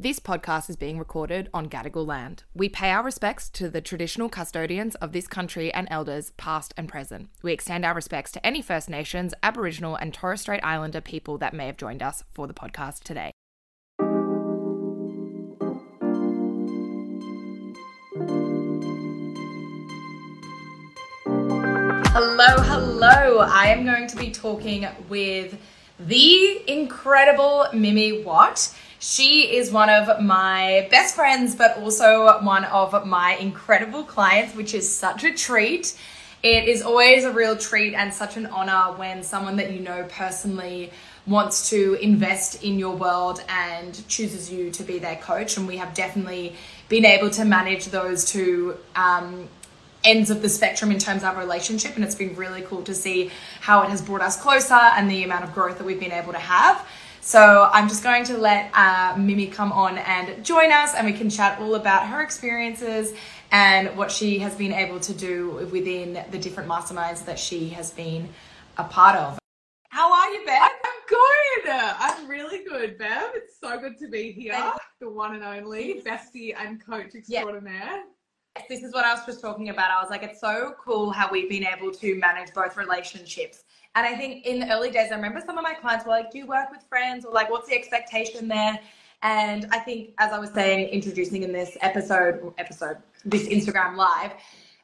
This podcast is being recorded on Gadigal land. We pay our respects to the traditional custodians of this country and elders, past and present. We extend our respects to any First Nations, Aboriginal and Torres Strait Islander people that may have joined us for the podcast today. Hello. I am going to be talking with the incredible Mimi Watt. She is one of my best friends, but also one of my incredible clients, which is such a treat. It is always a real treat and such an honor when someone that you know personally wants to invest in your world and chooses you to be their coach. And we have definitely been able to manage those two ends of the spectrum in terms of our relationship. And it's been really cool to see how it has brought us closer and the amount of growth that we've been able to have. So I'm just going to let Mimi come on and join us, and we can chat all about her experiences and what she has been able to do within the different masterminds that she has been a part of. How are you, Bev? I'm good. I'm really good, Bev. It's so good to be here. The one and only bestie and coach extraordinaire. Yes, this is what I was just talking about. I was like, it's so cool how we've been able to manage both relationships. And I think in the early days, I remember some of my clients were like, do you work with friends? Or like, what's the expectation there? And I think, as I was saying, introducing in this episode, this Instagram live,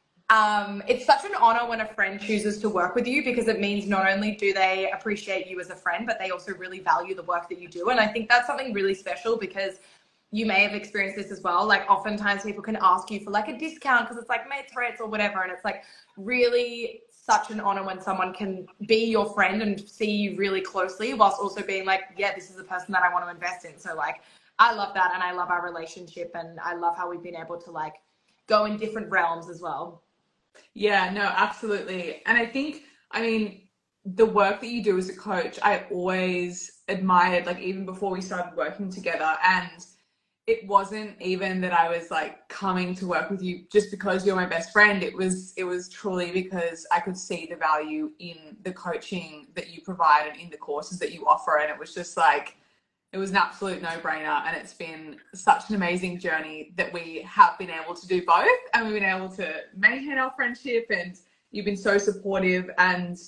it's such an honor when a friend chooses to work with you, because it means not only do they appreciate you as a friend, but they also really value the work that you do. And I think that's something really special, because you may have experienced this as well. Like, oftentimes people can ask you for like a discount because it's like made threats or whatever. And it's like really such an honor when someone can be your friend and see you really closely, whilst also being like, yeah, this is the person that I want to invest in. So like, I love that. And I love our relationship, and I love how we've been able to like go in different realms as well. Yeah, no, absolutely. And I think, the work that you do as a coach, I always admired, like even before we started working together. And it wasn't even that I was like coming to work with you just because you're my best friend. It was truly because I could see the value in the coaching that you provide and in the courses that you offer. And it was just like, it was an absolute no-brainer. And it's been such an amazing journey that we have been able to do both. And we've been able to maintain our friendship, and you've been so supportive and,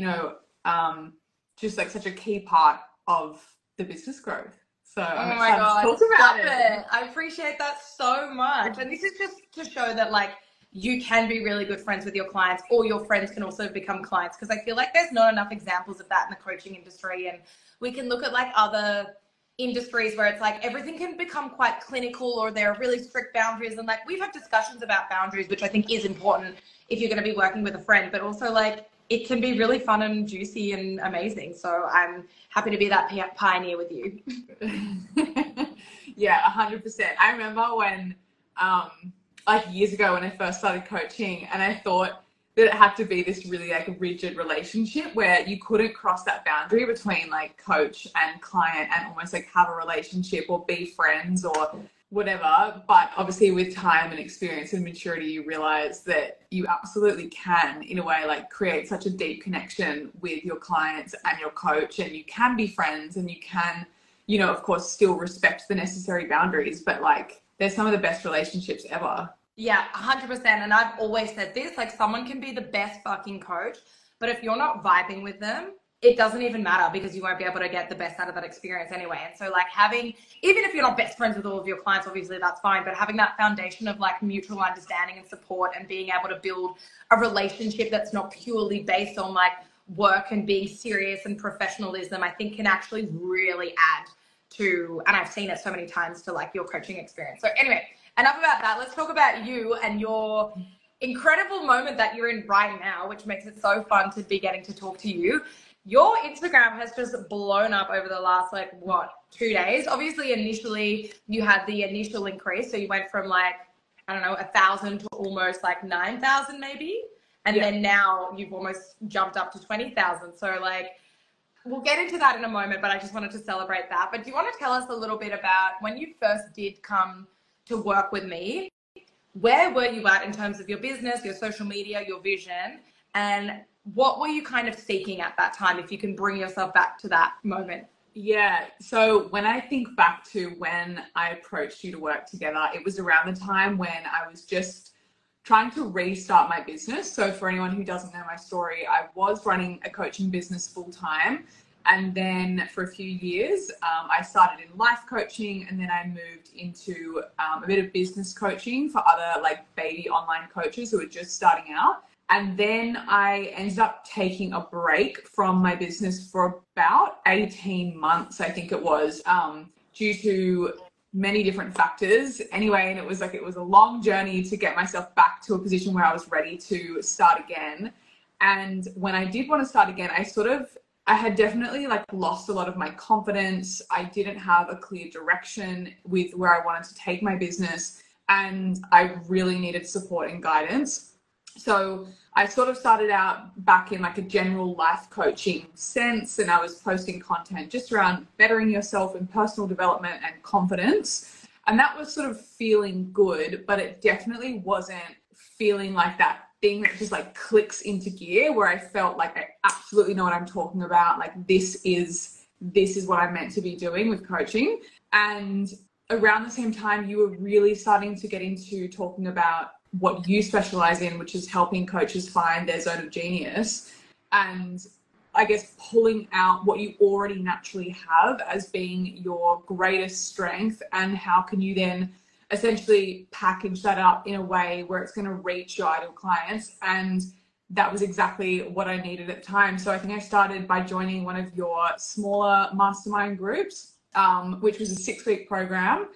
just like such a key part of the business growth. So oh my God, talk about it. I appreciate that so much. And this is just to show that like you can be really good friends with your clients, or your friends can also become clients. Because I feel like there's not enough examples of that in the coaching industry. And we can look at like other industries where it's like everything can become quite clinical, or there are really strict boundaries. And like we've had discussions about boundaries, which I think is important if you're going to be working with a friend, but also like it can be really fun and juicy and amazing. So I'm happy to be that pioneer with you. Yeah, 100%. I remember when, like years ago when I first started coaching, and I thought that it had to be this really like rigid relationship where you couldn't cross that boundary between like coach and client and almost like have a relationship or be friends or whatever. But obviously with time and experience and maturity, you realize that you absolutely can, in a way, like create such a deep connection with your clients and your coach, and you can be friends, and you can, of course, still respect the necessary boundaries, but like they're some of the best relationships ever. Yeah, 100%. And I've always said this, like someone can be the best fucking coach, but if you're not vibing with them, it doesn't even matter, because you won't be able to get the best out of that experience anyway. And so like having, even if you're not best friends with all of your clients, obviously that's fine, but having that foundation of like mutual understanding and support, and being able to build a relationship that's not purely based on like work and being serious and professionalism, I think can actually really add to, and I've seen it so many times, to like your coaching experience. So anyway, enough about that. Let's talk about you and your incredible moment that you're in right now, which makes it so fun to be getting to talk to you. Your Instagram has just blown up over the last 2 days. Obviously, initially you had the initial increase. So you went from 1,000 to almost 9,000 maybe. And then now you've almost jumped up to 20,000. So we'll get into that in a moment, but I just wanted to celebrate that. But do you want to tell us a little bit about when you first did come to work with me? Where were you at in terms of your business, your social media, your vision, and what were you kind of seeking at that time, if you can bring yourself back to that moment? Yeah. So when I think back to when I approached you to work together, it was around the time when I was just trying to restart my business. So for anyone who doesn't know my story, I was running a coaching business full time. And then for a few years, I started in life coaching, and then I moved into a bit of business coaching for other like baby online coaches who are just starting out. And then I ended up taking a break from my business for about 18 months, I think it was, due to many different factors. Anyway, and it was a long journey to get myself back to a position where I was ready to start again. And when I did want to start again, I had definitely like lost a lot of my confidence. I didn't have a clear direction with where I wanted to take my business, and I really needed support and guidance. So I sort of started out back in like a general life coaching sense, and I was posting content just around bettering yourself and personal development and confidence. And that was sort of feeling good, but it definitely wasn't feeling like that thing that just like clicks into gear where I felt like I absolutely know what I'm talking about. Like this is what I'm meant to be doing with coaching. And around the same time, you were really starting to get into talking about what you specialize in, which is helping coaches find their zone of genius, and I guess pulling out what you already naturally have as being your greatest strength, and how can you then essentially package that up in a way where it's going to reach your ideal clients. And that was exactly what I needed at the time. So I think I started by joining one of your smaller mastermind groups, which was a 6-week program,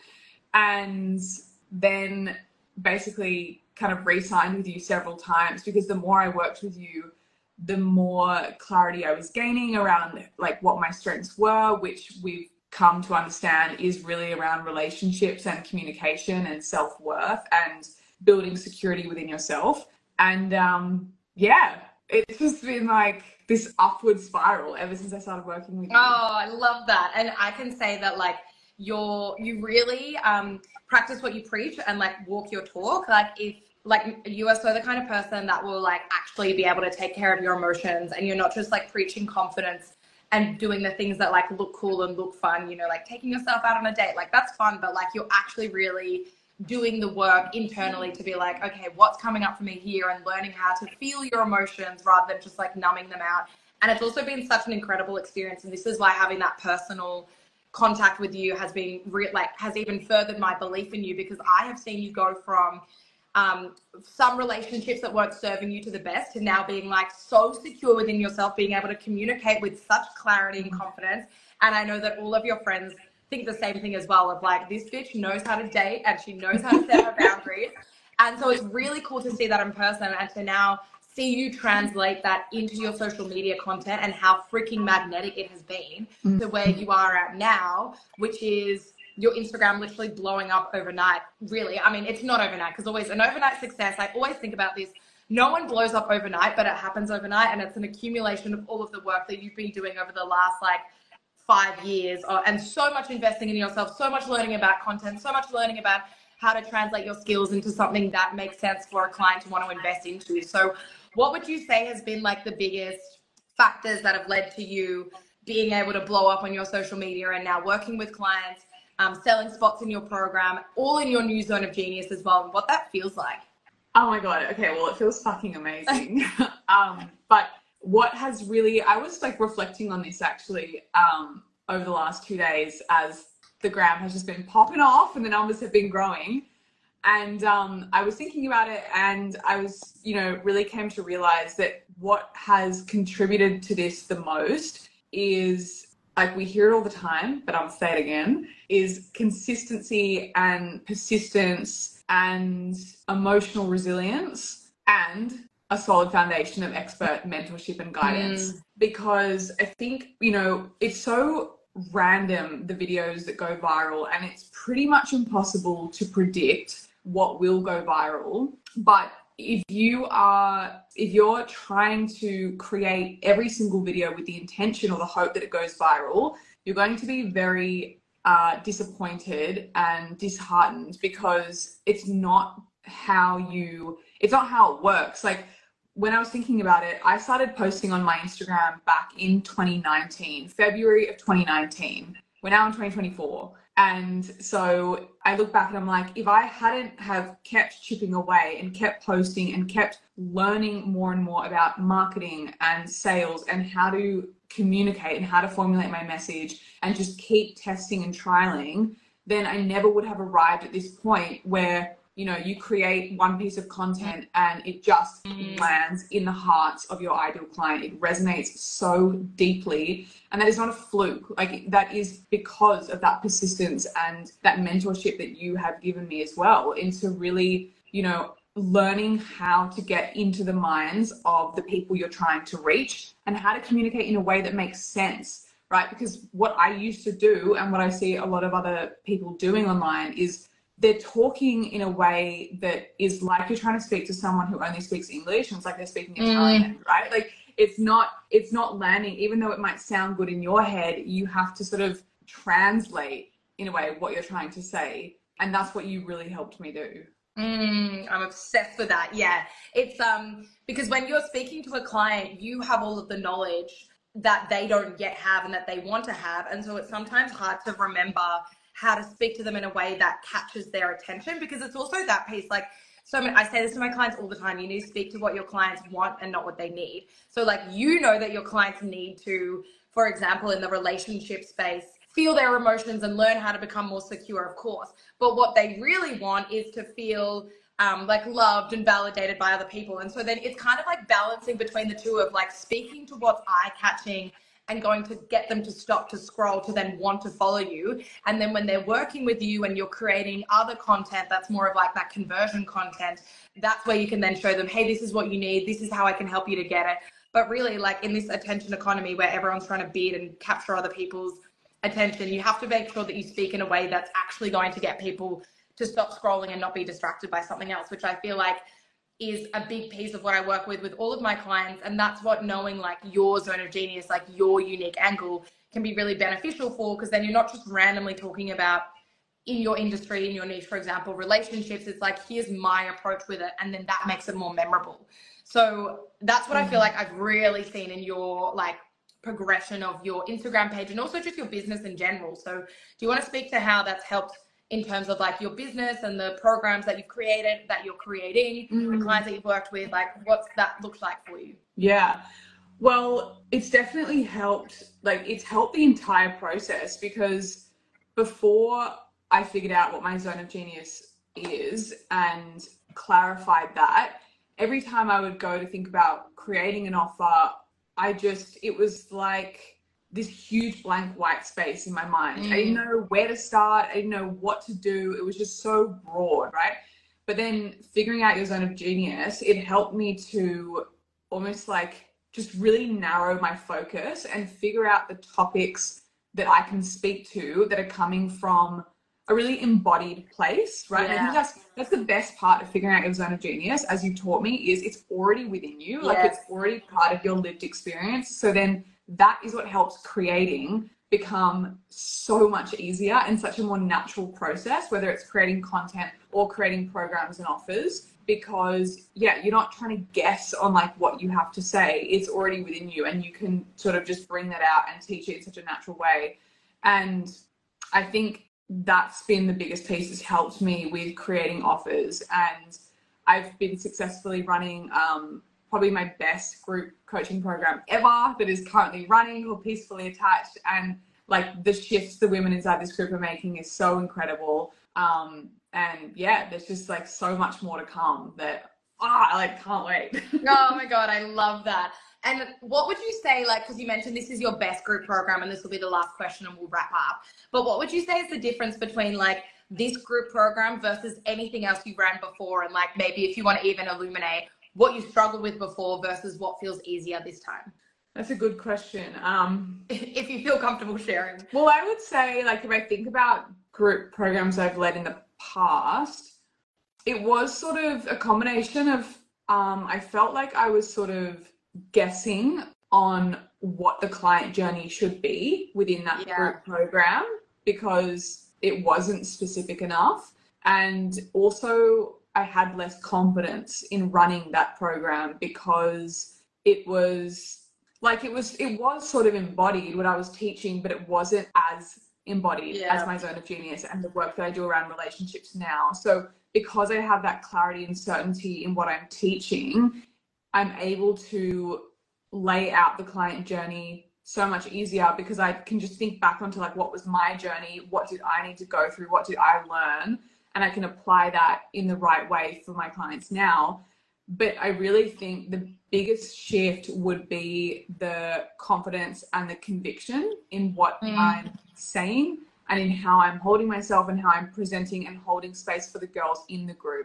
and then basically kind of re-signed with you several times, because the more I worked with you, the more clarity I was gaining around like what my strengths were, which we've come to understand is really around relationships and communication and self-worth and building security within yourself. And yeah, it's just been like this upward spiral ever since I started working with you. Oh, I love that. And I can say that like you really practice what you preach and like walk your talk. Like you are so the kind of person that will like actually be able to take care of your emotions, and you're not just like preaching confidence and doing the things that like look cool and look fun, you know, like taking yourself out on a date, like that's fun, but like you're actually really doing the work internally to be like, okay, what's coming up for me here, and learning how to feel your emotions rather than just like numbing them out. And it's also been such an incredible experience, and this is why having that personal contact with you has been has even furthered my belief in you, because I have seen you go from some relationships that weren't serving you to the best to now being like so secure within yourself, being able to communicate with such clarity and confidence. And I know that all of your friends think the same thing as well, of like, this bitch knows how to date and she knows how to set her boundaries. And so it's really cool to see that in person, and to now see you translate that into your social media content, and how freaking magnetic it has been to where you are at now, which is your Instagram literally blowing up overnight. Really, I mean, it's not overnight, because always an overnight success, I always think about this, no one blows up overnight, but it happens overnight, and it's an accumulation of all of the work that you've been doing over the last like 5 years, and so much investing in yourself, so much learning about content, so much learning about how to translate your skills into something that makes sense for a client to want to invest into. So what would you say has been like the biggest factors that have led to you being able to blow up on your social media and now working with clients, selling spots in your program, all in your new zone of genius as well, and what that feels like? Oh my God. Okay. Well, it feels fucking amazing. But what has really, I was like reflecting on this actually over the last 2 days, as the gram has just been popping off and the numbers have been growing. And I was thinking about it, and I was, really came to realize that what has contributed to this the most is, like we hear it all the time, but I'll say it again, is consistency and persistence and emotional resilience, and a solid foundation of expert mentorship and guidance. Because I think, it's so random, the videos that go viral, and it's pretty much impossible to predict what will go viral. But if you're trying to create every single video with the intention or the hope that it goes viral, you're going to be very disappointed and disheartened, because it's not how it works. Like, when I was thinking about it, I started posting on my Instagram back in 2019, February of 2019. We're now in 2024. And so I look back and I'm like, if I hadn't have kept chipping away and kept posting and kept learning more and more about marketing and sales and how to communicate and how to formulate my message and just keep testing and trialing, then I never would have arrived at this point where, you know, you create one piece of content and it just lands in the hearts of your ideal client. It resonates so deeply. And that is not a fluke. Like, that is because of that persistence and that mentorship that you have given me as well, into really, you know, learning how to get into the minds of the people you're trying to reach and how to communicate in a way that makes sense, right? Because what I used to do and what I see a lot of other people doing online is they're talking in a way that is like you're trying to speak to someone who only speaks English, and it's like they're speaking Italian, right? Like, it's not landing. Even though it might sound good in your head, you have to sort of translate in a way what you're trying to say. And that's what you really helped me do. I'm obsessed with that. Yeah. It's because when you're speaking to a client, you have all of the knowledge that they don't yet have and that they want to have. And so it's sometimes hard to remember how to speak to them in a way that catches their attention, because it's also that piece. Like, so I say this to my clients all the time: you need to speak to what your clients want and not what they need. So like, you know that your clients need to, for example, in the relationship space, feel their emotions and learn how to become more secure, of course. But what they really want is to feel like loved and validated by other people. And so then it's kind of like balancing between the two of like speaking to what's eye-catching and going to get them to stop to scroll to then want to follow you. And then when they're working with you and you're creating other content that's more of like that conversion content, that's where you can then show them, hey, this is what you need. This is how I can help you to get it. But really, like, in this attention economy where everyone's trying to bid and capture other people's attention, you have to make sure that you speak in a way that's actually going to get people to stop scrolling and not be distracted by something else, which I feel like is a big piece of what I work with all of my clients. And that's what knowing like your zone of genius, like your unique angle, can be really beneficial for, because then you're not just randomly talking about in your industry, in your niche, for example, relationships. It's like, here's my approach with it. And then that makes it more memorable. So that's what I feel like I've really seen in your like progression of your Instagram page and also just your business in general. So do you want to speak to how that's helped in terms of like your business and the programs that you've created, that you're creating, the clients that you've worked with, like what's that looked like for you? Yeah, well, it's definitely helped. Like, it's helped the entire process, because before I figured out what my zone of genius is and clarified that, every time I would go to think about creating an offer, it was like this huge blank white space in my mind. I didn't know where to start. I didn't know what to do. It was just so broad, right? But then figuring out your zone of genius, it helped me to almost like just really narrow my focus and figure out the topics that I can speak to that are coming from a really embodied place, right? Yeah. And I think that's the best part of figuring out your zone of genius, as you taught me, is it's already within you. Like, it's already part of your lived experience. So then that is what helps creating become so much easier and such a more natural process, whether it's creating content or creating programs and offers, because you're not trying to guess on like what you have to say. It's already within you, and you can sort of just bring that out and teach it in such a natural way. And I think that's been the biggest piece. Has helped me with creating offers, and I've been successfully running probably my best group coaching program ever that is currently running, called Peacefully Attached. And like, the shifts the women inside this group are making is so incredible. And yeah, there's just like so much more to come that I like can't wait. Oh my God, I love that. And what would you say, like, because you mentioned this is your best group program, and this will be the last question and we'll wrap up, but what would you say is the difference between like this group program versus anything else you ran before? And like, maybe if you want to even illuminate what you struggled with before versus what feels easier this time? That's a good question. If you feel comfortable sharing. Well, I would say, like, if I think about group programs I've led in the past, it was sort of a combination of, I felt like I was sort of guessing on what the client journey should be within that group program, because it wasn't specific enough. And also I had less confidence in running that program because it was sort of embodied what I was teaching, but it wasn't as embodied as my Zone of Genius and the work that I do around relationships now. So because I have that clarity and certainty in what I'm teaching, I'm able to lay out the client journey so much easier because I can just think back onto like, what was my journey? What did I need to go through? What did I learn? And I can apply that in the right way for my clients now. But I really think the biggest shift would be the confidence and the conviction in what I'm saying and in how I'm holding myself and how I'm presenting and holding space for the girls in the group.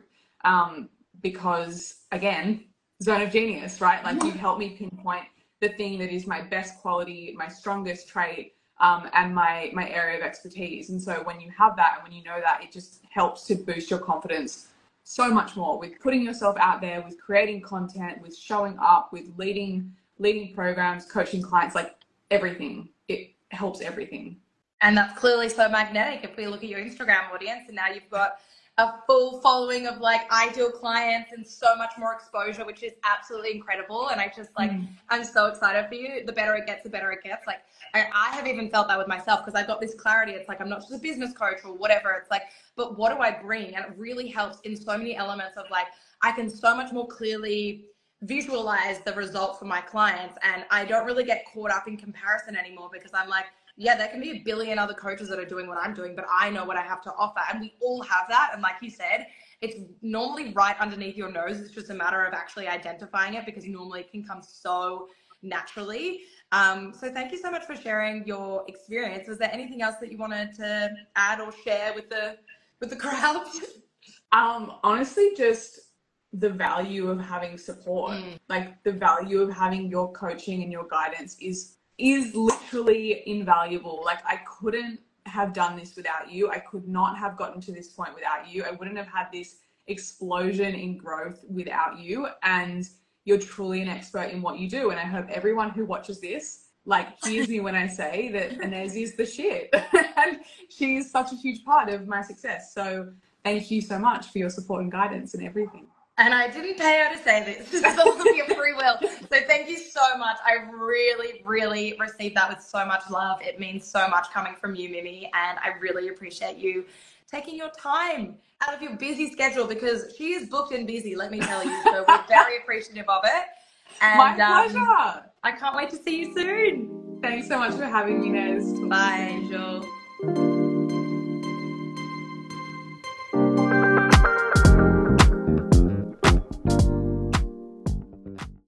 Because again, Zone of Genius, right? Like you've helped me pinpoint the thing that is my best quality, my strongest trait, and my area of expertise. And so when you have that and when you know that, it just helps to boost your confidence so much more with putting yourself out there, with creating content, with showing up, with leading programs, coaching clients, like everything. It helps everything. And that's clearly so magnetic if we look at your Instagram audience, and now you've got a full following of like ideal clients and so much more exposure, which is absolutely incredible. And I just like, I'm so excited for you. The better it gets, the better it gets. Like I have even felt that with myself because I got this clarity. It's like, I'm not just a business coach or whatever. It's like, but what do I bring? And it really helps in so many elements of like, I can so much more clearly visualize the result for my clients. And I don't really get caught up in comparison anymore because I'm like, yeah, there can be a billion other coaches that are doing what I'm doing, but I know what I have to offer. And we all have that. And like you said, it's normally right underneath your nose. It's just a matter of actually identifying it because normally it can come so naturally. So thank you so much for sharing your experience. Was there anything else that you wanted to add or share with the crowd? Honestly, just the value of having support, like the value of having your coaching and your guidance is literally invaluable. Like I couldn't have done this without you. I could not have gotten to this point without you. I wouldn't have had this explosion in growth without you. And you're truly an expert in what you do. And I hope everyone who watches this, like, hears me when I say that Inez is the shit. And she's such a huge part of my success. So thank you so much for your support and guidance and everything. And I didn't pay her to say this. This is all of your free will. So thank you so much. I really, really received that with so much love. It means so much coming from you, Mimi. And I really appreciate you taking your time out of your busy schedule because she is booked and busy, let me tell you. So we're very appreciative of it. And, my pleasure. I can't wait to see you soon. Thanks so much for having me, Nez. Bye, Joel.